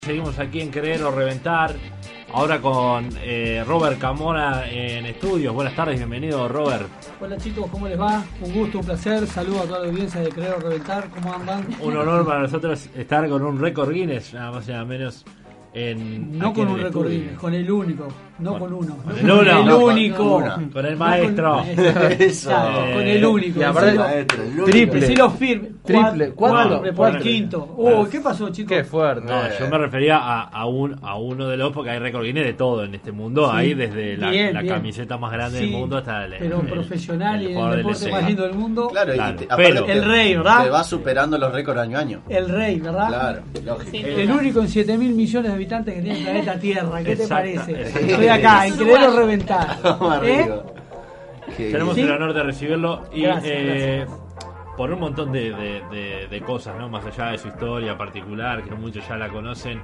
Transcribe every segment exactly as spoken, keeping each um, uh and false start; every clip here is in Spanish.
Seguimos aquí en Querer o Reventar, ahora con eh, Robert Camona en estudios. Buenas tardes, bienvenido Robert. Hola chicos, ¿cómo les va? Un gusto, un placer, saludo a toda la audiencia de Querer o Reventar, ¿cómo andan? Un honor para nosotros estar con un récord Guinness, nada más y nada menos. En, no con un récord Guinness, con el único, no con, con uno. Con el, uno, el no, único. Con, con el maestro. No con, Eso. Eh, con el único. Y aparte, maestro, el triple. Sí, los firme. Triple. Cuatro. Por el quinto. Uy, ¿qué pasó, chicos? Qué fuerte. No, yo me refería a, a, un, a uno de los, porque hay récord Guinness de todo en este mundo. Sí. Hay desde la, bien, la bien. camiseta más grande sí, del mundo hasta el. Pero el, profesional el, y el deporte más lindo del mundo. Claro, claro. Y te, pero, te, el rey, ¿verdad? Te va superando los récords año a año. El rey, ¿verdad? Claro, lógico. El, el único en siete mil millones de habitantes que tiene el planeta Tierra. ¿Qué te parece? Estoy acá, en Querer o Reventar. ¿Eh? Tenemos ¿Sí? el honor de recibirlo y gracias, eh, gracias. por un montón de, de, de, de cosas, ¿no? Más allá de su historia particular, que muchos ya la conocen,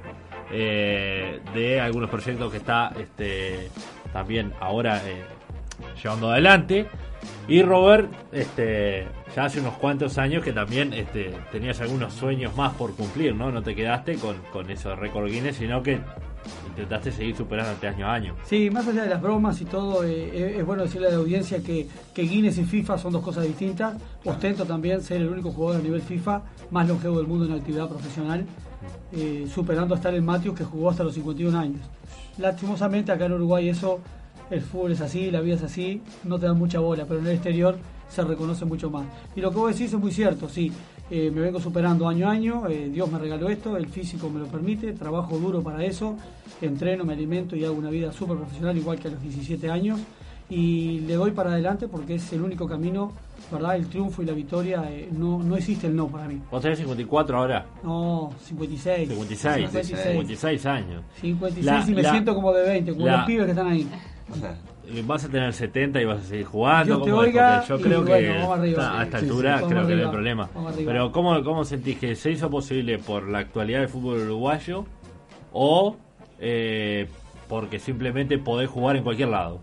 eh, de algunos proyectos que está este, también ahora eh, llevando adelante. Y Robert, este, ya hace unos cuantos años que también este, tenías algunos sueños más por cumplir, ¿no? No te quedaste con, con esos récord Guinness, sino que intentaste seguir superándote año a año. Sí, más allá de las bromas y todo, eh, es bueno decirle a la audiencia que, que Guinness y FIFA son dos cosas distintas. Ostento también ser el único jugador a nivel FIFA más longevo del mundo en actividad profesional, eh, superando a Stalin Matthews, que jugó hasta los cincuenta y un años. Lastimosamente acá en Uruguay eso, el fútbol es así, la vida es así, no te dan mucha bola, pero en el exterior se reconoce mucho más. Y lo que vos decís es muy cierto, sí. Eh, me vengo superando año a año, eh, Dios me regaló esto, el físico me lo permite, trabajo duro para eso, entreno, me alimento y hago una vida súper profesional igual que a los diecisiete años y le doy para adelante porque es el único camino, ¿verdad? El triunfo y la victoria, eh, no, no existe el no para mí. ¿Vos tenés cincuenta y cuatro ahora? No, cincuenta y seis. cincuenta y seis, cincuenta y seis años. cincuenta y seis la, y me la, siento como de veinte, como la, los pibes que están ahí. Vas a tener setenta y vas a seguir jugando. Dios te oiga, yo creo y, que bueno, arriba, a sí, esta sí, altura sí, creo que arriba, no hay problema. Pero ¿cómo, ¿cómo sentís que se hizo posible por la actualidad del fútbol uruguayo o eh, porque simplemente podés jugar en cualquier lado?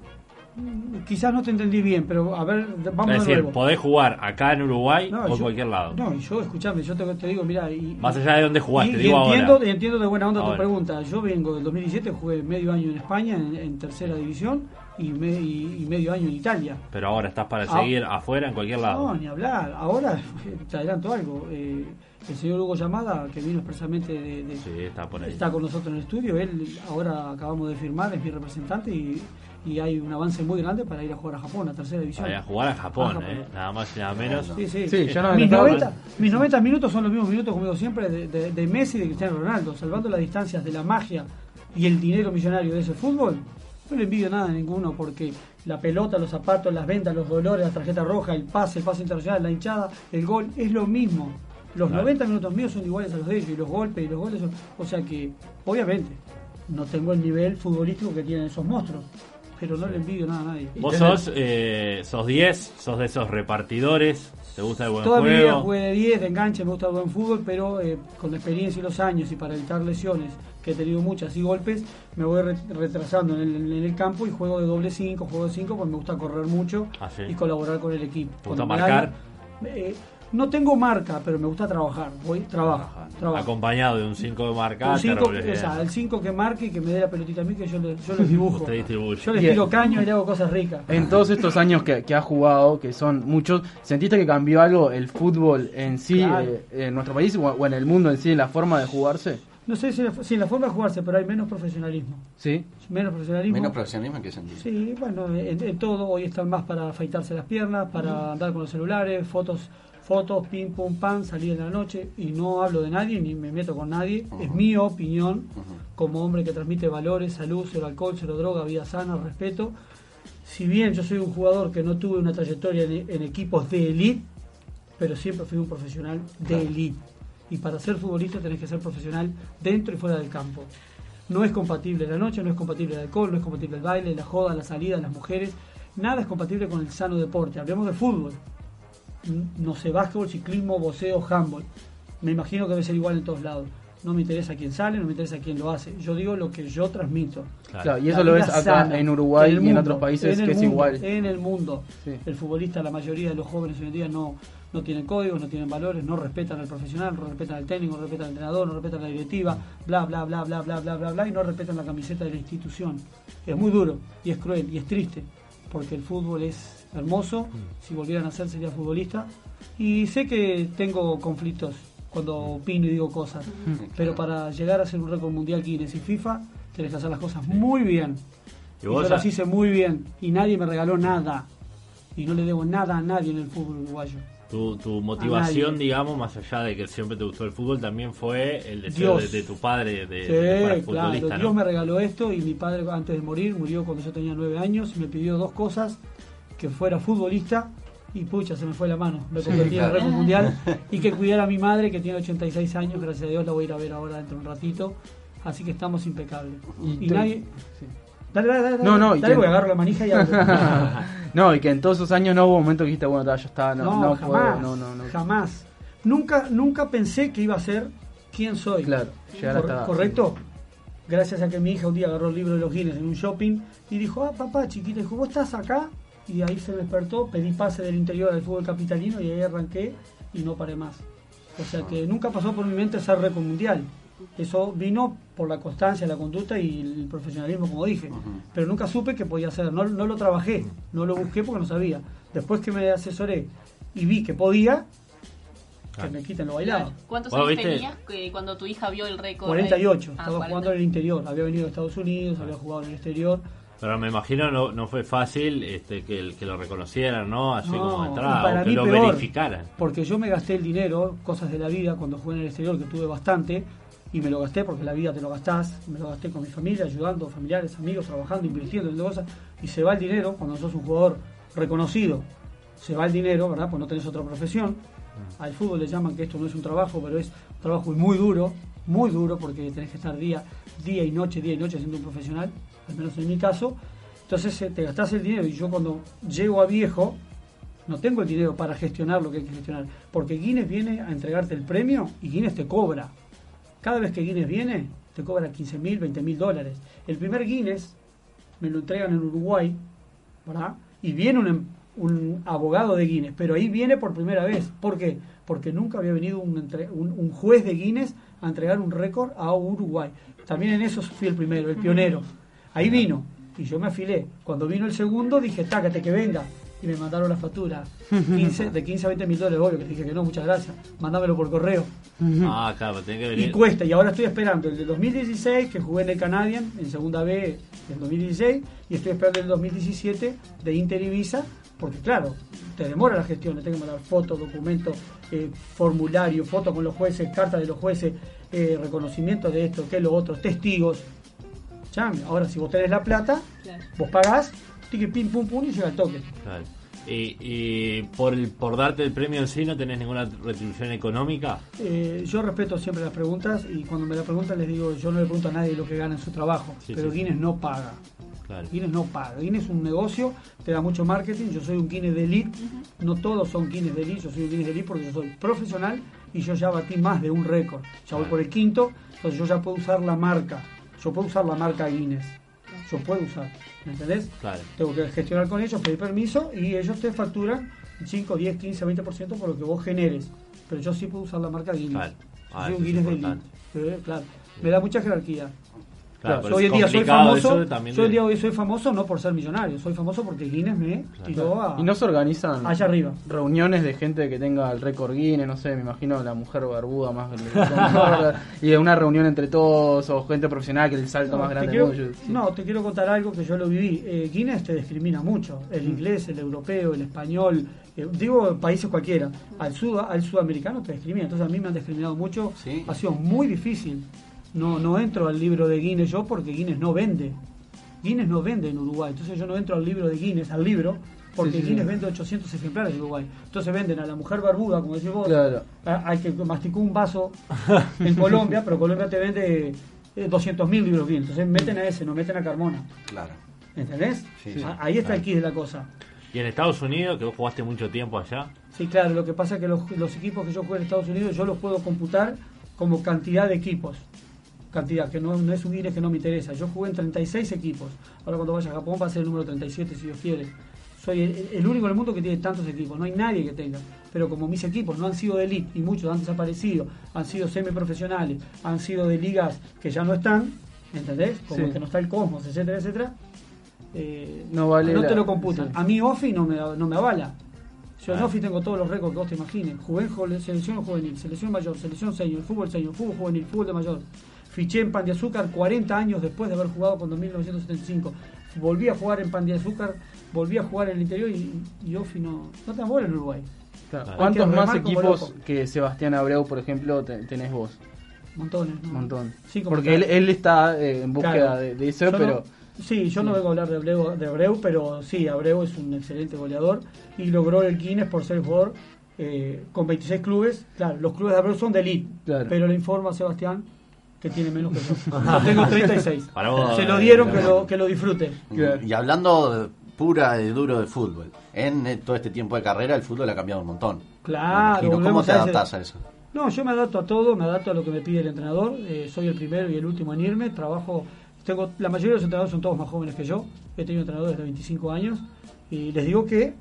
Quizás no te entendí bien, pero a ver, vamos es de decir, nuevo. Podés jugar acá en Uruguay no, o en yo, cualquier lado. No, yo, escuchame, yo te, te digo, mira, y, más allá de dónde jugaste, y, digo y entiendo, ahora. Y entiendo de buena onda ahora. tu pregunta. Yo vengo del dos mil diecisiete, jugué medio año en España, en, en tercera división, y, me, y, y medio año en Italia. Pero ahora estás para ah, seguir afuera en cualquier lado. No, ni hablar. Ahora te adelanto algo. Eh, el señor Hugo Llamada, que vino expresamente de, de sí, está, por ahí. está con nosotros en el estudio, él ahora acabamos de firmar, es mi representante y y hay un avance muy grande para ir a jugar a Japón, a tercera división. Para ir a jugar a Japón, a Japón. ¿eh? Nada más y nada menos. Sí, sí. sí yo no mis, noventa, mis noventa minutos son los mismos minutos, como digo siempre, de, de, de Messi y de Cristiano Ronaldo, salvando las distancias de la magia y el dinero millonario de ese fútbol. No le envidio nada a ninguno porque la pelota, los zapatos, las ventas, los dolores, la tarjeta roja, el pase, el pase internacional, la hinchada, el gol, es lo mismo. Los claro. noventa minutos míos son iguales a los de ellos y los golpes y los goles son... O sea que, obviamente, no tengo el nivel futbolístico que tienen esos monstruos. Pero no le envidio nada a nadie. Vos sos eh, sos diez, sos de esos repartidores, te gusta el buen Toda juego. Toda mi vida jugué de diez, de enganche, me gusta el buen fútbol, pero eh, con la experiencia y los años y para evitar lesiones, que he tenido muchas y golpes, me voy retrasando en el, en el campo y juego de doble cinco, juego de cinco, porque me gusta correr mucho ¿Ah, sí? y colaborar con el equipo. ¿Te gusta marcar? Eh, no tengo marca, pero me gusta trabajar. Voy, trabajo, trabajo. Acompañado de un cinco de marca. Un cinco, o sea, el cinco que marque y que me dé la pelotita a mí, que yo le, yo les dibujo. Yo les tiro caño y le hago cosas ricas. En todos estos años que, que has jugado, que son muchos, ¿sentiste que cambió algo el fútbol en sí, claro. eh, en nuestro país o, o en el mundo en sí, en la forma de jugarse? No sé si, si en la forma de jugarse, pero hay menos profesionalismo. ¿Sí? Menos profesionalismo. ¿Menos profesionalismo en qué sentido? Sí, bueno, en, en todo. Hoy están más para afeitarse las piernas, para uh-huh. andar con los celulares, fotos... Fotos, pim, pum, pam, salir en la noche y no hablo de nadie ni me meto con nadie. Uh-huh. Es mi opinión uh-huh. como hombre que transmite valores, salud, cero alcohol, cero droga, vida sana, respeto. Si bien yo soy un jugador que no tuve una trayectoria en, en equipos de élite, pero siempre fui un profesional de élite. Y para ser futbolista tenés que ser profesional dentro y fuera del campo. No es compatible la noche, no es compatible el alcohol, no es compatible el baile, la joda, la salida, las mujeres. Nada es compatible con el sano deporte. Hablemos de fútbol. No sé, básquetbol, ciclismo, boxeo, handball. Me imagino que debe ser igual en todos lados. no me interesa quién sale, no me interesa quién lo hace. Yo digo lo que yo transmito. Claro, claro, y eso La lo ves vida acá sana, en Uruguay en el y en mundo, otros países en que el es mundo, igual. En el mundo, Sí. el futbolista, la mayoría de los jóvenes hoy en día no, no tienen códigos, no tienen valores, no respetan al profesional, no respetan al técnico, no respetan al entrenador, no respetan a la directiva, bla, bla, bla, bla, bla, bla, bla, bla, y no respetan la camiseta de la institución. Es muy duro, y es cruel, y es triste, porque el fútbol es hermoso, si volvieran a ser sería futbolista, y sé que tengo conflictos cuando opino y digo cosas, pero para llegar a ser un récord mundial Guinness y FIFA, tenés que hacer las cosas muy bien. ¿Y Y vos yo ya- las hice muy bien, y nadie me regaló nada, y no le debo nada a nadie en el fútbol uruguayo. Tu, tu motivación, nadie. digamos, más allá de que siempre te gustó el fútbol, también fue el deseo de, Dios. de tu padre de, Sí, de que fueras claro, futbolista, Dios ¿no? me regaló esto, y mi padre antes de morir, murió cuando yo tenía nueve años, y me pidió dos cosas, que fuera futbolista, y pucha, se me fue la mano, me convertí en claro. récord mundial, y que cuidara a mi madre, que tiene ochenta y seis años, gracias a Dios la voy a ir a ver ahora dentro de un ratito, así que estamos impecables. Y Y, te- nadie... sí. Dale, dale, dale, No, no, y dale, que- voy a agarrar la manija y hablo. No, y que en todos esos años no hubo momento que dijiste, bueno, ya está, no, No, no, jamás, puedo, no, no, no. jamás. Nunca, nunca pensé que iba a ser quien soy. Claro, llegar Cor- hasta... ¿Correcto? Gracias a que mi hija un día agarró el libro de los Guinness en un shopping y dijo, ah, papá, chiquita, dijo, ¿vos estás acá? Y ahí se despertó, pedí pase del interior al fútbol capitalino y ahí arranqué y no paré más. O sea que nunca pasó por mi mente ser récord mundial. Eso vino por la constancia, la conducta y el profesionalismo, como dije. Pero nunca supe que podía hacer. No, no lo trabajé, no lo busqué porque no sabía. Después que me asesoré y vi que podía, Claro. que me quiten lo bailado. ¿Cuántos Bueno, años ¿viste? tenías que cuando tu hija vio el récord? cuarenta y ocho, Ah, estaba cuarenta. jugando en el interior. Había venido de Estados Unidos, había jugado en el exterior. Pero me imagino no, no fue fácil este, que, el- que lo reconocieran, ¿no? Así No, como y entrada, para o que mí lo peor. verificaran. Porque yo me gasté el dinero, cosas de la vida, cuando jugué en el exterior, que tuve bastante, y me lo gasté porque la vida te lo gastás, me lo gasté con mi familia, ayudando, familiares, amigos, trabajando, invirtiendo en cosas, y se va el dinero cuando sos un jugador reconocido, se va el dinero, ¿verdad? Pues no tenés otra profesión. Al fútbol le llaman que esto no es un trabajo, pero es un trabajo muy duro, muy duro, porque tenés que estar día, día y noche, día y noche siendo un profesional, al menos en mi caso. Entonces eh, te gastás el dinero, y yo cuando llego a viejo, no tengo el dinero para gestionar lo que hay que gestionar, porque Guinness viene a entregarte el premio y Guinness te cobra. Cada vez que Guinness viene, te cobra quince mil, veinte mil dólares. El primer Guinness me lo entregan en Uruguay, ¿verdad? Y viene un, em- un abogado de Guinness, pero ahí viene por primera vez. ¿Por qué? Porque nunca había venido un, entre- un, un juez de Guinness a entregar un récord a Uruguay. También en eso fui el primero, el pionero. Ahí vino, y yo me afilé. Cuando vino el segundo, dije, tácate que venga. Y me mandaron la factura quince, de quince a veinte mil dólares, obvio, que dije que no, muchas gracias. Mándamelo por correo. Ah, claro, tiene que Y venir. cuesta, y ahora estoy esperando el de dos mil dieciséis, que jugué en el Canadian, en segunda B del dos mil dieciséis, y estoy esperando el dos mil diecisiete de Inter Ibiza, porque claro, te demora la gestión, le tengo que mandar fotos, documentos, eh, formulario, fotos con los jueces, cartas de los jueces, eh, reconocimiento de esto, que lo otro, testigos. Chame, ahora si vos tenés la plata, Claro. vos pagás, tique pim pum pum y llega el toque. Claro. Y, y por, el- por darte el premio en sí, ¿no tenés ninguna retribución económica? Eh, yo respeto siempre las preguntas, y cuando me la preguntan les digo, yo no le pregunto a nadie lo que gana en su trabajo, Sí, pero sí, sí. Guinness no paga. Claro. Guinness no paga. Guinness es un negocio, te da mucho marketing. Yo soy un Guinness de elite. No todos son Guinness de elite. Yo soy un Guinness de elite porque yo soy profesional y yo ya batí más de un récord. Ya voy por el quinto, entonces yo ya puedo usar la marca. Yo puedo usar la marca Guinness. Yo puedo usar. ¿Me entendés? Claro. Tengo que gestionar con ellos, pedir permiso y ellos te facturan cinco, diez, quince, veinte por ciento por lo que vos generes. Pero yo sí puedo usar la marca Guinness. Claro. Yo Ah, soy eso un es Guinness de elite. importante. Sí, claro. Me da mucha jerarquía. Claro, pero Yo hoy es en día soy complicado famoso, eso también yo hoy en de- día hoy soy famoso no por ser millonario, soy famoso porque Guinness me tiró a, Y no se organizan allá arriba. reuniones de gente que tenga el récord Guinness, no sé, me imagino la mujer barbuda más gorda, y de una reunión entre todos, o gente profesional que el salto No, más te grande quiero, del mundo. Sí. no, te quiero contar algo que yo lo viví. Eh, Guinness te discrimina mucho, el inglés, el europeo, el español, eh, digo países cualquiera, al sud, al sudamericano te discrimina, entonces a mí me han discriminado mucho, Sí. ha sido muy difícil. No, no entro al libro de Guinness yo porque Guinness no vende. Guinness no vende en Uruguay, entonces yo no entro al libro de Guinness, al libro, porque Sí, sí, Guinness sí. vende ochocientos ejemplares en Uruguay. Entonces venden a la mujer barbuda, como decís vos, Claro. a- al que masticó un vaso en Colombia, pero Colombia te vende eh, doscientos mil libros Guinness. Entonces meten a ese, no meten a Carmona. Claro. ¿Entendés? Sí, sí. A- Ahí está Claro. el kit de la cosa. Y en Estados Unidos, que vos jugaste mucho tiempo allá. Sí, claro, lo que pasa es que los, los equipos que yo juego en Estados Unidos yo los puedo computar como cantidad de equipos. Cantidad, que no, no es un Guinness que no me interesa. Yo jugué en treinta y seis equipos. Ahora cuando vaya a Japón va a ser el número treinta y siete, si Dios quiere. Soy el, el único en el mundo que tiene tantos equipos. No hay nadie que tenga. Pero como mis equipos no han sido de elite y muchos han desaparecido, han sido semiprofesionales, han sido de ligas que ya no están, ¿entendés? Como Sí. que no está el Cosmos, etcétera, etcétera. Eh, No vale no la- te lo computan. sí. A mí Ofi no me, no me avala. Yo en Ah. Ofi tengo todos los récords que vos te imagines. Jugué en jole- selección juvenil, selección mayor, selección senior, fútbol senior, fútbol juvenil, fútbol de mayor. Fiché en Pan de Azúcar cuarenta años después de haber jugado con mil novecientos setenta y cinco. Volví a jugar en Pan de Azúcar, volví a jugar en el interior y, y Ofi no, no te bola en Uruguay. Claro. Hay ¿Cuántos que más remar como equipos loco. que Sebastián Abreu, por ejemplo, te- tenés vos? Montones. ¿no? Un montón. Sí, como Porque que- él, él está eh, en búsqueda Claro. de, de eso, Yo pero... no- sí, yo no vengo a hablar de Abreu, de Abreu, pero sí, Abreu es un excelente goleador y logró el Guinness por ser jugador eh, con veintiséis clubes. Claro, los clubes de Abreu son de elite, Claro. pero le informa a Sebastián que tiene menos que yo. Yo tengo treinta y seis. Para vos, Se lo eh, dieron, claro. que lo, que lo disfruten. Claro. Y hablando de- pura y duro de fútbol, en eh, todo este tiempo de carrera el fútbol ha cambiado un montón. Claro, Me imagino. ¿Cómo volvemos te a ese- adaptás a eso? No, yo me adapto a todo, me adapto a lo que me pide el entrenador. Eh, soy el primero y el último en irme. Trabajo, tengo la mayoría de los entrenadores son todos más jóvenes que yo. He tenido entrenadores de veinticinco años y les digo que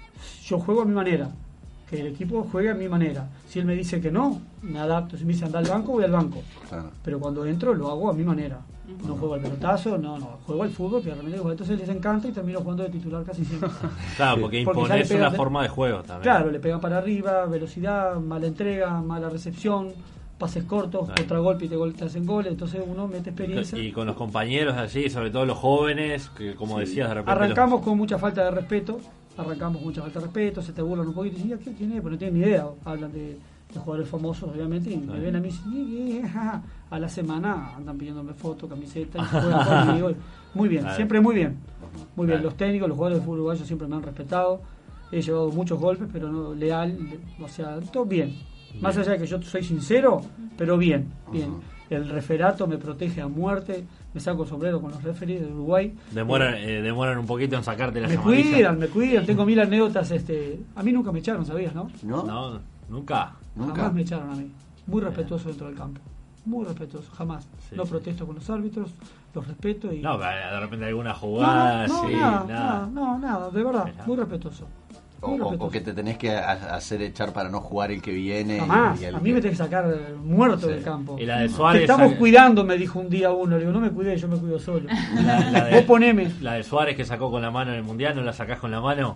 yo juego a mi manera, que el equipo juegue a mi manera. Si él me dice que no, me adapto. Si me dice anda al banco, voy al banco. Claro. Pero cuando entro lo hago a mi manera. No juego al pelotazo, no, no, juego al fútbol, que realmente juego. Entonces les encanta y termino jugando de titular casi siempre. Claro, porque Porque ya le impones pegan una de- forma de juego también. Claro, le pegan para arriba, velocidad, mala entrega, mala recepción, pases cortos, Claro. contragolpe y te, gol- te hacen goles, entonces uno mete experiencia. Y con los compañeros allí, sobre todo los jóvenes, que como decías de repente... Arrancamos los- con mucha falta de respeto, arrancamos con mucha falta de respeto, se te burlan un poquito y dicen, "¿Qué- ¿quién es?" Pues no tienen ni idea, hablan de, de jugadores famosos obviamente y me Claro. ven a mí y dicen, "Eh, eh, ja, ja". A la semana andan pidiéndome fotos, camisetas, y juegan conmigo. Muy bien, Claro. siempre muy bien. Muy bien, Claro. los técnicos, los jugadores de fútbol uruguayo siempre me han respetado. He llevado muchos golpes, pero no leal, le- o sea, todo bien. Más allá de que yo soy sincero, pero bien, bien. Ujú. El referato me protege a muerte, me saco el sombrero con los referees de Uruguay. Demoran, eh, demoran un poquito en sacarte la Me cuidan, me cuidan, tengo mil anécdotas. Este, a mí nunca me echaron, ¿sabías, no? ¿No? No, nunca. ¿Nunca? Jamás me echaron a mí. Muy respetuoso dentro del campo. Muy respetuoso, jamás. Sí, no sí. protesto con los árbitros, los respeto y... No, pero de repente alguna No, jugada, no, no, sí, nada, nada. nada, no, nada, de verdad, Mirá. muy respetuoso. O, Muy o- respetuoso. o que te tenés que a- hacer echar para no jugar el que viene. Jamás, y el a mí que- me tenés que sacar eh, muerto Sí. del campo. Y la de Te Suárez... estamos saca- cuidando, me dijo un día uno. Le digo, no me cuidé, yo me cuido solo. La, la de, Vos poneme. la de Suárez que sacó con la mano en el Mundial, ¿no la sacás con la mano?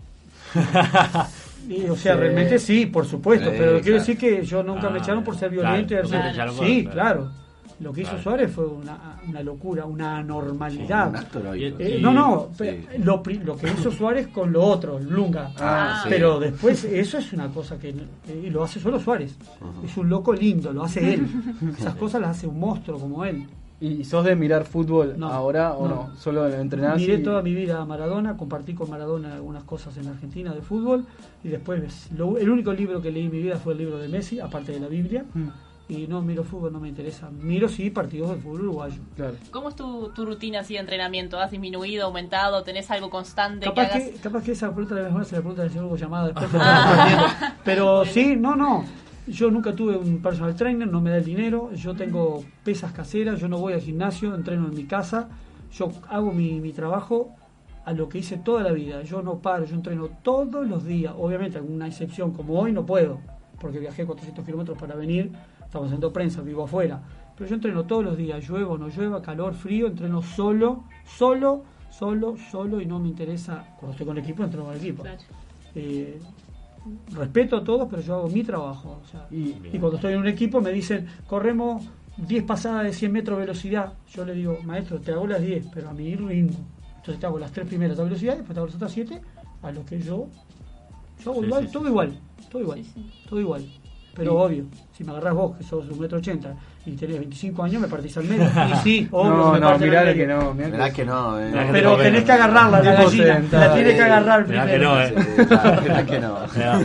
Y, o sea, Sí. realmente sí, por supuesto, Sí, pero quiero claro. decir que yo nunca Ah, me echaron por ser claro, violento. y nunca hacer- te echaron por- sí, claro. claro. Lo que hizo Claro. Suárez fue una, una locura, una anormalidad. Un acto heroico. Eh, Y- no, no, sí. pe- lo, pri- lo que hizo Suárez con lo otro, Lunga. Ah, sí. Pero después, eso es una cosa que eh, y lo hace solo Suárez. Ujú. Es un loco lindo, lo hace él. Esas cosas las hace un monstruo como él. ¿Y sos de mirar fútbol No, ahora o no? no. ¿Solo entrenás? Miré y- toda mi vida a Maradona, compartí con Maradona algunas cosas en Argentina de fútbol y después lo- el único libro que leí en mi vida fue el libro de Messi, aparte de la Biblia, Mm, y no miro fútbol, no me interesa. Miro sí partidos de fútbol uruguayo. claro. ¿Cómo es tu, tu rutina así de entrenamiento? ¿Has disminuido, aumentado? ¿Tenés algo constante Capaz que hagas? que, capaz que esa pregunta de la mejor se la pregunta del señor Hugo Llamada después. pero no la entiendo. Pero sí, no, no. Yo nunca tuve un personal trainer, no me da el dinero. Yo tengo pesas caseras, yo no voy al gimnasio, entreno en mi casa. Yo hago mi, mi trabajo a lo que hice toda la vida. Yo no paro, yo entreno todos los días. Obviamente, alguna excepción como hoy no puedo, porque viajé cuatrocientos kilómetros para venir. Estamos haciendo prensa, vivo afuera. Pero yo entreno todos los días, llueva o no llueva, calor, frío, entreno solo, solo, solo, solo y no me interesa. Cuando estoy con el equipo, entreno con el equipo. Claro. Eh, respeto a todos, pero yo hago mi trabajo. O sea, Y- y cuando estoy en un equipo me dicen, corremos diez pasadas de cien metros de velocidad. Yo le digo, maestro, te hago las diez, pero a mi ritmo. Entonces te hago las tres primeras a velocidad, después te hago las otras siete a lo que yo. Yo hago Sí, igual, sí, sí, todo sí. igual, todo igual, Sí, sí. todo igual. Pero Y- obvio, si me agarrás vos, que sos un metro ochenta y tenés veinticinco años, me partís al medio. Y sí, obvio, No, me no, parten al mirá medio. que no. mirá Mirá que- que no, eh. Mirá que Pero te tenés que agarrarla, la Tipo gallina. sentada. La tiene que agarrar Mirá que primero. no, eh. Sí, claro, mirá que no.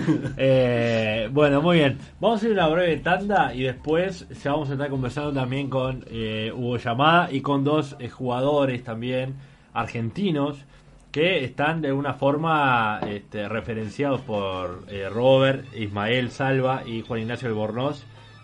Eh, bueno, muy bien. Vamos a hacer una breve tanda y después ya vamos a estar conversando también con eh, Hugo Llamada y con dos eh, jugadores también argentinos que están de alguna forma este, referenciados por eh, Robert, Ismael Salva y Juan Ignacio Albornoz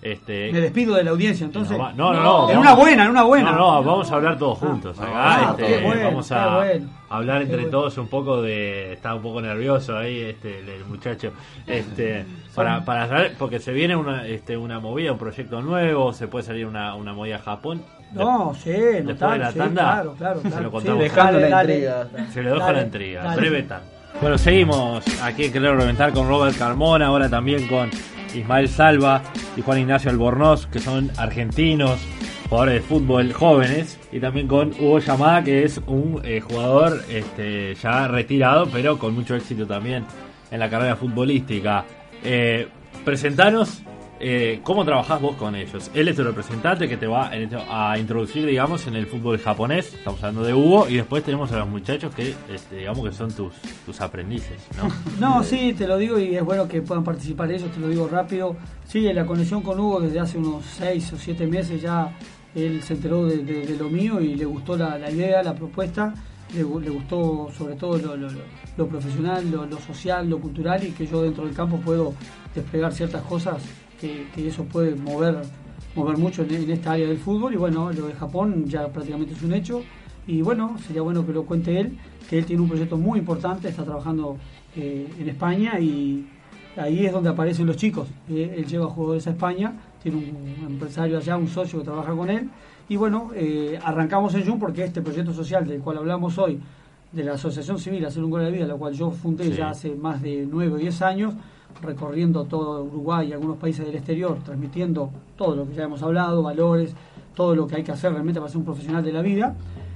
Este, Me despido de la audiencia, entonces. No, no, no, no. En una buena, en una buena. No, no, vamos a hablar todos juntos. Acá, Ah, este, qué bueno, vamos a qué bueno. hablar Qué entre bueno. todos un poco de. Está un poco nervioso ahí, este, el, el muchacho. Este, para, para saber, porque se viene una, este, una movida, un proyecto nuevo, se puede salir una, una movida a Japón. No, sí, Después notable, de la sí, tanda, claro, claro, se claro. lo contamos. Sí, Dejando dale, la dale. intriga. Se le dejo Dale, la intriga, dale. breve tan. Bueno, seguimos aquí en Querer Reventar con Robert Carmona, ahora también con Ismael Salva y Juan Ignacio Albornoz, que son argentinos, jugadores de fútbol jóvenes, y también con Hugo Yamada, que es un eh, jugador este, ya retirado, pero con mucho éxito también en la carrera futbolística. Eh, presentanos eh, cómo trabajás vos con ellos. Él es tu representante que te va a introducir, digamos, en el fútbol japonés. Estamos hablando de Hugo, y después tenemos a los muchachos que, este, digamos, que son tus, tus aprendices, ¿no? No, sí, te lo digo y es bueno que puedan participar ellos, te lo digo rápido. Sí, la conexión con Hugo desde hace unos seis o siete meses ya él se enteró de, de, de lo mío y le gustó la, la idea, la propuesta, le, le gustó sobre todo lo, lo, lo profesional, lo, lo social, lo cultural, y que yo dentro del campo puedo desplegar ciertas cosas que, que eso puede mover mover mucho en, en esta área del fútbol. Y bueno, lo de Japón ya prácticamente es un hecho, y bueno, sería bueno que lo cuente él, que él tiene un proyecto muy importante, está trabajando eh, en España, y ahí es donde aparecen los chicos. Eh, él lleva jugadores a España, tiene un empresario allá, un socio que trabaja con él, y bueno, eh, arrancamos en Jun porque este proyecto social del cual hablamos hoy, de la Asociación Civil Hacer un Gol a la Vida, la cual yo fundé Sí. ya hace más de nueve o diez años, recorriendo todo Uruguay y algunos países del exterior, transmitiendo todo lo que ya hemos hablado, valores, todo lo que hay que hacer realmente para ser un profesional de la vida.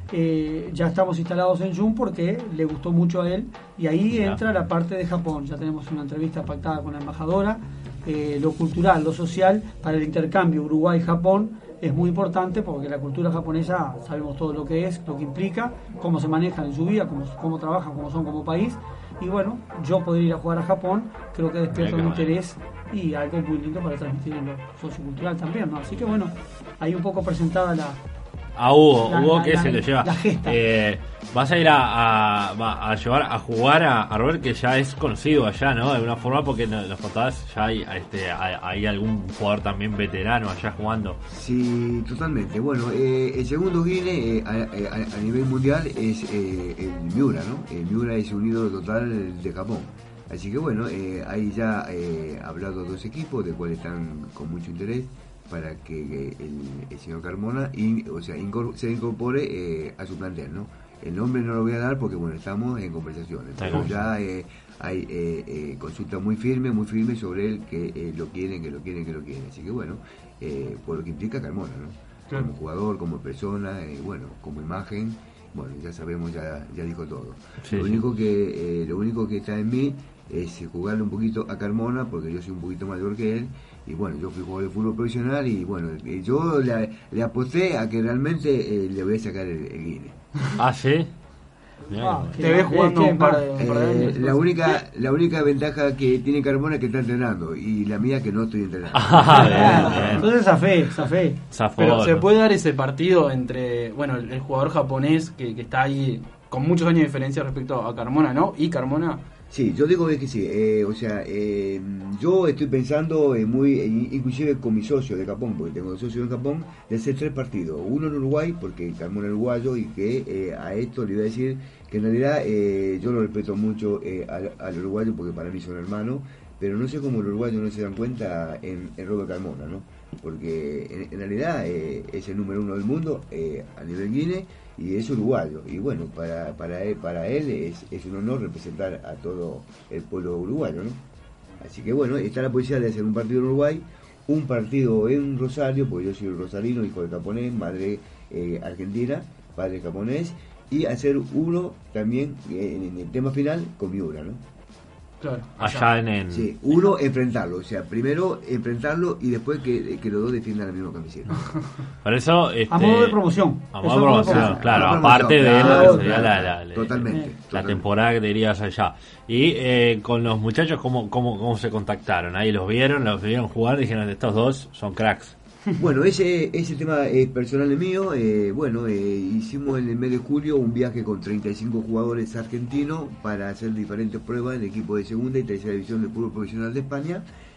Eh, ya estamos instalados en Jun porque le gustó mucho a él, y ahí Ya. entra la parte de Japón. Ya tenemos una entrevista pactada con la embajadora. Eh, lo cultural, lo social, para el intercambio Uruguay-Japón es muy importante, porque la cultura japonesa sabemos todo lo que es, lo que implica, cómo se manejan en su vida, cómo, cómo trabajan, cómo son como país. Y bueno, yo poder ir a jugar a Japón creo que despierta Mira un qué bueno. interés y algo muy lindo para transmitir en lo sociocultural también, ¿no? Así que bueno, ahí un poco presentada la, A Hugo, La- Hugo la- que la- se lo lleva. la gesta. Eh, vas a ir a, a, va a llevar a jugar a, a Robert, que ya es conocido allá, ¿no? De alguna forma, porque no- nos contabas, ya hay, este, hay, hay algún jugador también veterano allá jugando. Sí, totalmente. Bueno, eh, el segundo Guine eh, a, a- a nivel mundial es eh, el Miura, ¿no? El Miura es un ídolo total de Japón. Así que bueno, eh, hay ya eh, hablado dos equipos, de cuales están con mucho interés para que eh, el, el señor Carmona in- o sea, incor- se incorpore eh, a su plantel, ¿no? El nombre no lo voy a dar porque bueno, estamos en conversaciones, Está pero bien. ya eh, hay eh, eh, consulta muy firme, muy firme sobre él, que eh, lo quieren, que lo quieren, que lo quieren. Así que bueno, eh, por lo que implica Carmona, ¿no? Claro. Como jugador, como persona, eh, bueno, como imagen, bueno, ya sabemos, ya, ya dijo todo. Sí, lo sí. único que eh, lo único que está en mí es eh, jugarle un poquito a Carmona, porque yo soy un poquito mayor que él, y bueno, yo fui jugador de fútbol profesional, y bueno, eh, yo le, le aposté a que realmente eh, le voy a sacar el, el Guine. Ah, sí. Mirá Ah, que- Te ves jugando ¿Qué un par más? de, un par de Eh, años. la única la única ventaja que tiene Carmona es que está entrenando, y la mía que no estoy entrenando. Ah, bien, bien. Entonces zafé, zafé. Zafó. Pero se puede dar ese partido entre, bueno, el, el jugador japonés que, que está ahí con muchos años de diferencia respecto a Carmona, ¿no? Y Carmona, Sí, yo digo que sí, eh, o sea, eh, yo estoy pensando eh, muy, eh, inclusive con mi socio de Japón, porque tengo dos socios en Japón, de hacer tres partidos, uno en Uruguay, porque Carmona es uruguayo, y que eh, a esto le iba a decir que en realidad eh, yo lo respeto mucho eh, al, al uruguayo, porque para mí son hermanos, pero no sé cómo los uruguayos no se dan cuenta en, en Robert Carmona, ¿no? Porque en, en realidad eh, es el número uno del mundo eh, a nivel Guine, y es uruguayo, y bueno, para para él, para él es, es un honor representar a todo el pueblo uruguayo, ¿no? Así que bueno, está la posibilidad de hacer un partido en Uruguay, un partido en Rosario, porque yo soy rosarino, hijo de japonés, madre eh, argentina, padre japonés, y hacer uno también eh, en el tema final con Miura, ¿no? claro. Allá en, en- Sí, uno enfrentarlo, o sea, primero enfrentarlo y después que, que los dos defiendan la misma camiseta. Por eso, este, A modo de promoción. A Eso modo de promoción, claro, A modo de aparte de promoción, lo claro, que sería claro, la, la- totalmente, la totalmente. temporada que te irías allá. Y eh, con los muchachos, ¿cómo, cómo, ¿cómo se contactaron? Ahí los vieron, los vieron jugar, dijeron, estos dos son cracks. Bueno, ese, ese tema es personal de mío. Eh, bueno, eh, hicimos en el mes de julio un viaje con treinta y cinco jugadores argentinos para hacer diferentes pruebas en el equipo de segunda y tercera división del fútbol profesional de España.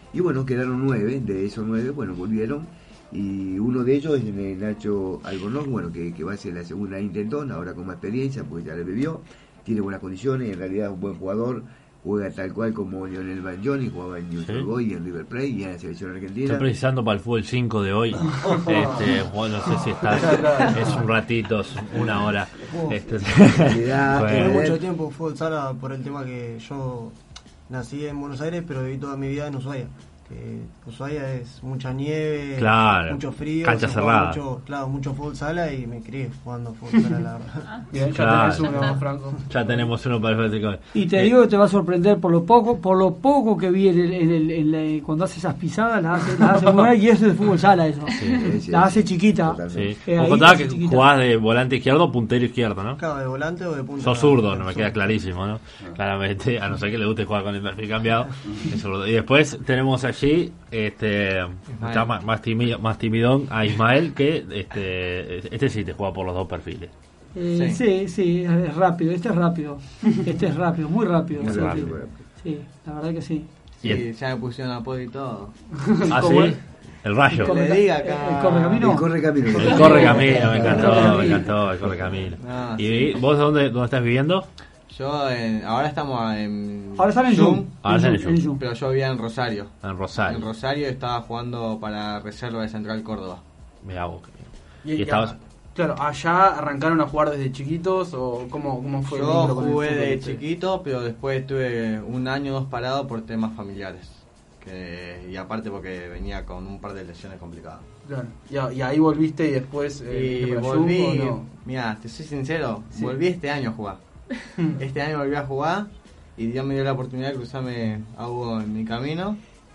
Y bueno, quedaron nueve, de esos nueve, bueno, volvieron. Y uno de ellos es el Nacho Albornoz, bueno, que, que va a ser la segunda intentón, ahora con más experiencia, porque ya le bebió, tiene buenas condiciones, en realidad es un buen jugador, juega tal cual como Lionel Banjoni, jugaba en Newell's Old Boys y en River Plate y en la selección argentina. Estoy precisando para el fútbol cinco de hoy. este, bueno, no sé si está, es un ratito, es una hora. Este, realidad, Tuve bueno, mucho tiempo fútbol sala por el tema que yo nací en Buenos Aires, pero viví toda mi vida en Ushuaia. Que Ushuaia es mucha nieve, Claro, mucho frío, cancha se juega cerrada. mucho, claro, mucho fútbol sala y me crié jugando fútbol sala, la verdad. Bien, ya Claro. tenés uno, Franco. ya tenemos uno para el fútbol. Y te Eh, digo que te va a sorprender por lo poco, por lo poco que vi en el, en el- en la- cuando hace esas pisadas, las hace, las hace muy buenas, y eso es de fútbol sala eso. Sí, sí, las hace sí, chiquita. totalmente. Sí. Eh, Vos ahí contabas hace que chiquita. jugás de volante izquierdo o puntero izquierdo, ¿no? Claro, de volante o de punta. Sos zurdo, no me queda clarísimo, ¿no? Claramente, a no ser que le guste jugar con el perfil cambiado. Es zurdo. Y después tenemos allí, este, está más, más, timi- más timidón a Ismael, que este, este sí te juega por los dos perfiles. Eh, sí. sí, es rápido, este es rápido. Este es rápido, muy rápido. Muy sí, rápido, sí. muy rápido. Sí, la verdad que sí. Y Sí, el- ya me pusieron apodo y todo. ¿Ah, ¿Cómo sí? es? El rayo. Corre- le diga eh, acá. el correcamino. El corre camino. El corre camino, me encantó, me encantó, el corre camino. Ah, ¿Y vos dónde, dónde estás viviendo? Yo en- ahora estamos en. Ahora están en Zoom, Zoom. Ahora están en Zoom. Zoom. pero yo vivía en Rosario. En En Rosario. Rosario estaba jugando para Reserva de Central Córdoba. Mirá vos. Y, Y y estabas- a- claro, allá arrancaron a jugar desde chiquitos o cómo, cómo fue el Yo vínculo con el jugué fútbol de ustedes? chiquito, pero después estuve un año o dos parado por temas familiares. Que, y aparte porque venía con un par de lesiones complicadas. Claro. Y, a- y ahí volviste y después eh, Y para volví, Zoom, ¿o no? mira, te soy sincero, Sí. volví este año a jugar. Este año volví a jugar y Dios me dio la oportunidad de cruzarme a Hugo en mi camino.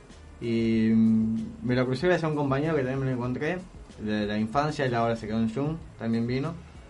Y mm, me lo crucé gracias a un compañero que también me lo encontré de la infancia, y ahora se quedó en Zoom, también vino.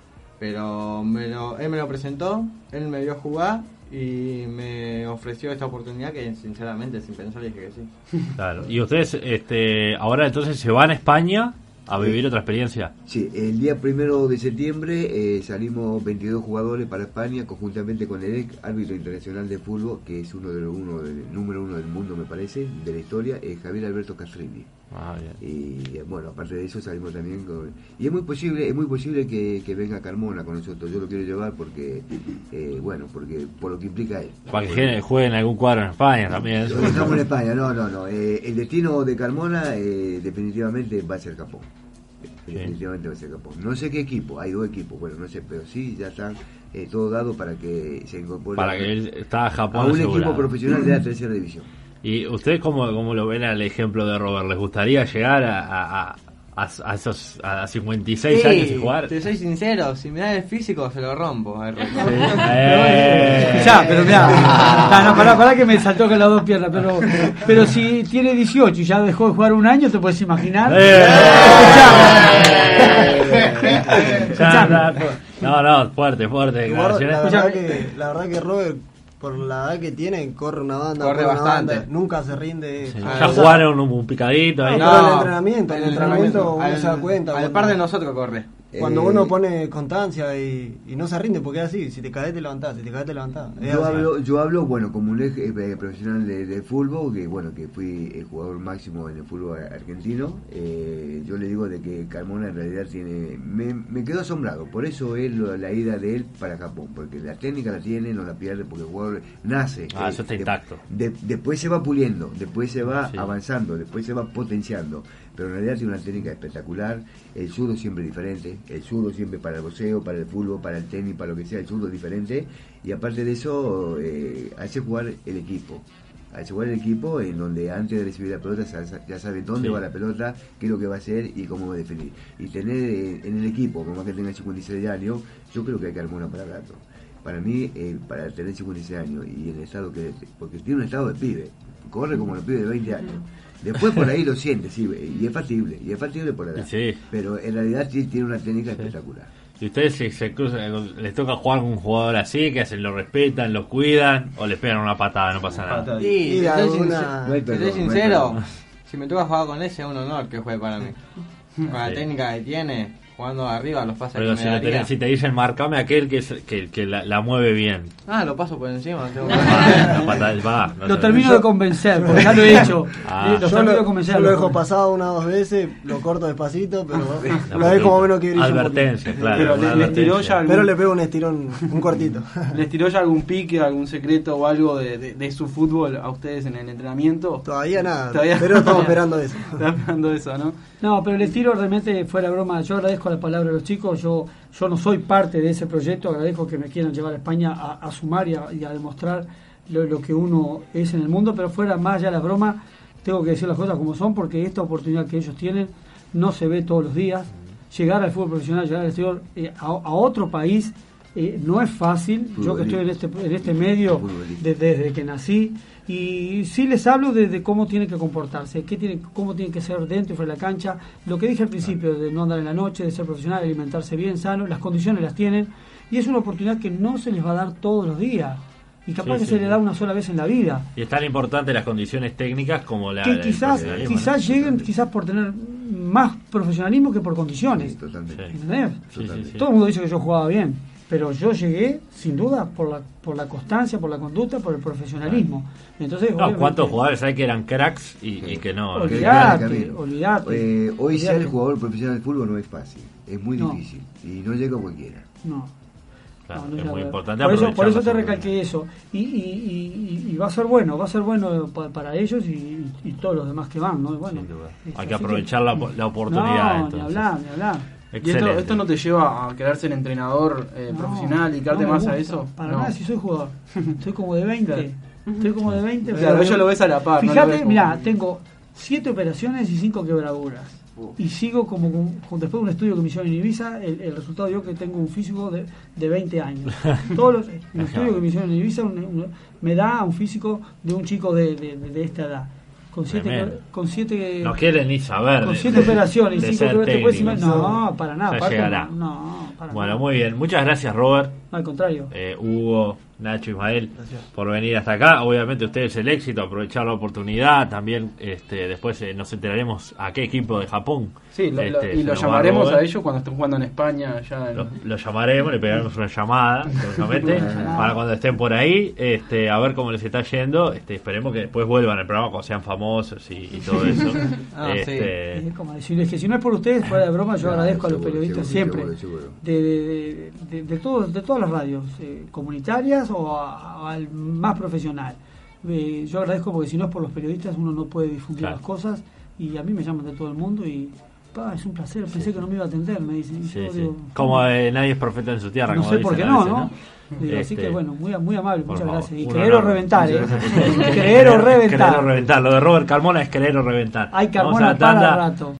Pero me lo, él me lo presentó, él me vio jugar y me ofreció esta oportunidad que sinceramente sin pensar dije que sí. Claro. Y ustedes, este, ahora entonces se van a España a vivir otra experiencia. Sí, el día primero de septiembre eh, salimos veintidós jugadores para España conjuntamente con el ex árbitro internacional de fútbol, que es uno de los uno del número uno del mundo, me parece, de la historia, eh, Javier Alberto Castrini. Ah, bien. Y eh, bueno, aparte de eso salimos también con... Y es muy posible, es muy posible que, que venga Carmona con nosotros. Yo lo quiero llevar porque, eh, bueno, porque por lo que implica él. Para que jueguen- jueguen algún cuadro en España también. Lo dejamos en España, no, no, no. Eh, el destino de Carmona eh, definitivamente va a ser Japón. Definitivamente va a ser Japón. No sé qué equipo, hay dos equipos, bueno, no sé, pero sí, ya están eh, todo dado para que se incorpore Para que él está a a Japón un equipo asegurado. profesional de la tercera división. ¿Y ustedes cómo, cómo lo ven al ejemplo de Robert? ¿Les gustaría llegar a, a, a, a esos a cincuenta y seis años y jugar? Te soy sincero, si me da el físico se lo rompo. A ver, Eh. Ya, pero mirá, no, no, pará, pará que me saltó con las dos piernas, pero pero si tiene dieciocho y ya dejó de jugar un año, te puedes imaginar. Eh. Escuchame. Ya, ya, no, no, fuerte, fuerte. Igual, declaraciones. la, Escuchame. verdad que, la verdad que Robert, por la edad que tiene, corre una banda. Corre corre una bastante. banda, nunca se rinde. Sí, Ah, ya o sea, jugaron un, un picadito ahí. No, No, pero el entrenamiento, el el entrenamiento uno al- se da cuenta. Al cuando- par de nosotros corre. Cuando Eh, uno pone constancia y, y no se rinde, porque es así, si te caes te levantás, si te caes te levantás. Es Yo así. hablo, yo hablo, bueno, como un ex eh, profesional de, de fútbol, que bueno, que fui el jugador máximo en el fútbol argentino. Eh, yo le digo de que Carmona en realidad tiene, me, me quedo asombrado, por eso es lo- la ida de él para Japón, porque la técnica la tiene, no la pierde, porque el jugador nace. Ah, eh, eso está de- intacto. de- después se va puliendo, después se va Sí. avanzando, después se va potenciando, pero en realidad tiene una técnica espectacular. El zurdo siempre diferente, el zurdo siempre para el boxeo, para el fútbol, para el tenis, para lo que sea, el zurdo es diferente, y aparte de eso eh, hace jugar el equipo, hace jugar el equipo en donde antes de recibir la pelota ya, ya sabe dónde Sí. va la pelota, qué es lo que va a hacer y cómo va a definir, y tener eh, en el equipo, como que tenga cincuenta y seis años, yo creo que hay que armar una para rato. Para mí, eh, para tener cincuenta y seis años y el estado que, porque tiene un estado de pibe, corre como los pibes de veinte años. Después por ahí lo siente, sí, y es factible, y es factible por edad. Sí. Pero en realidad sí tiene una técnica espectacular. ¿Y ustedes se, se cruzan, les toca jugar con un jugador así, que hacen, lo respetan, lo cuidan, o les pegan una patada, no pasa nada? Y, Y te soy alguna- sincer- No hay te soy perdón, no hay sincero, perdón. si me toca jugar con ese es un honor que juegue para mí. Con la Sí. técnica que tiene, jugando arriba los pases Pero que si, me lo daría. tenés- si te dicen marcame aquel que, es, que, que la, la mueve bien. Ah, lo paso por encima. tengo- La pata- va, no Lo sé. termino de convencer, porque ya lo he hecho. Ah. Lo Yo termino de lo, convencer. yo lo dejo pasado una o dos veces, lo corto despacito, pero Un lo dejo más o poquito. menos que brille un Advertencia, poquito. claro. Pero una le- les advertencia. tiró ya algún, Pero le pego un estirón, un cortito. les tiró ya algún pique, algún secreto o algo de, de, de su fútbol a ustedes en el entrenamiento. Todavía nada, Todavía- pero estamos esperando eso. Estaba esperando eso, ¿no? No, pero el estilo realmente fuera broma. Yo agradezco la palabra de los chicos. Yo yo no soy parte de ese proyecto. Agradezco que me quieran llevar a España a, a sumar y a, y a demostrar lo, lo que uno es en el mundo. Pero fuera más allá de la broma, tengo que decir las cosas como son, porque esta oportunidad que ellos tienen no se ve todos los días. Llegar al fútbol profesional, llegar al exterior, eh, a, a otro país, eh, no es fácil. Yo que estoy en este, en este medio de- desde que nací. Y sí les hablo de, de cómo tienen que comportarse, qué tienen, cómo tienen que ser dentro y fuera de la cancha. Lo que dije al principio, de no andar en la noche, de ser profesional, alimentarse bien, sano, las condiciones las tienen. Y es una oportunidad que no se les va a dar todos los días. Y capaz Sí, que sí, se sí. le da una sola vez en la vida. Y es tan importante las condiciones técnicas como la Que el quizás profesionalismo, quizás ¿no? lleguen quizás por tener más profesionalismo que por condiciones. Sí, totalmente. Sí. ¿Entendés? Sí, sí, sí. Todo el mundo dice que yo jugaba bien, pero yo llegué sin duda por la por la constancia, por la conducta, por el profesionalismo. Entonces, No, obviamente, ¿cuántos jugadores hay que eran cracks y, y que no? Olvidate, Que gana el camino. olvidate. Eh, hoy ser Olvidate. jugador profesional de fútbol no es fácil, es muy No. difícil y no llega cualquiera. No. Claro, No, no es llega muy a- importante Por eso, por aprovechar eso las te oportunidades. recalqué eso. Y, y, y, y va a ser bueno, va a ser bueno pa- para ellos y, y todos los demás que van, ¿no? Bueno, Sin duda. este, Hay que así aprovechar la, la oportunidad. No, entonces. ni hablar, ni hablar. ¿Y esto, Excelente. esto no te lleva a quedar ser entrenador eh, No, profesional y quedarte no me más a gusta, eso? Para No. nada, si soy jugador. Soy como de veinte. Claro. Estoy como de veinte. Claro, ellos lo ves a la par. no lo ves Fíjate, como- mirá, tengo siete operaciones y cinco quebraduras. Y sigo como con- con- después de un estudio que me hicieron en Ibiza, el, el resultado dio que tengo un físico de, de veinte años. Todos los el estudio que me hicieron en Ibiza un- un- me da un físico de un chico de, de, de esta edad. Con siete, Tremendo. con siete, No quieren ni saber. con de- siete de- operaciones de y cinco ser quebraduras. Después, técnico. no, para nada. Ya aparte, llegará. no, para Bueno, nada. muy bien. Muchas gracias, Robert, Al contrario. eh, Hugo, Nacho, Ismael, por venir hasta acá. Obviamente ustedes el éxito, aprovechar la oportunidad. También este, después eh, nos enteraremos a qué equipo de Japón. Sí, lo- lo- este, y se lo nos va llamaremos Robert. a ellos cuando estén jugando en España. Ya en- Lo, lo llamaremos, le pegaremos una llamada, lógicamente, para cuando estén por ahí, este, a ver cómo les está yendo. Este, esperemos que después vuelvan al programa cuando sean famosos y, y todo eso. Ah, sí. este, Es como decirles que si no es por ustedes, fuera de broma, yo Claro, agradezco a los seguro, periodistas seguro, siempre, seguro, seguro. de, de, de, de, todo- de todas las radios, eh, comunitarias o a- al más profesional. Eh, yo agradezco porque si no es por los periodistas uno no puede difundir Claro. las cosas y a mí me llaman de todo el mundo y pa, es un placer, pensé que no me iba a atender, me dicen. Y sí, yo sí. digo, Como eh, nadie es profeta en su tierra. no como sé por dicen qué a no, veces, ¿no? Digo, Así Este, que bueno, muy, muy amable, por muchas favor, gracias. Y un creer o honor. reventar, ¿eh? Muchas gracias. Creer o reventar. Querer o reventar. Lo de Robert Carmona es querer o reventar. Hay Vamos a Carmona la tanda. para rato.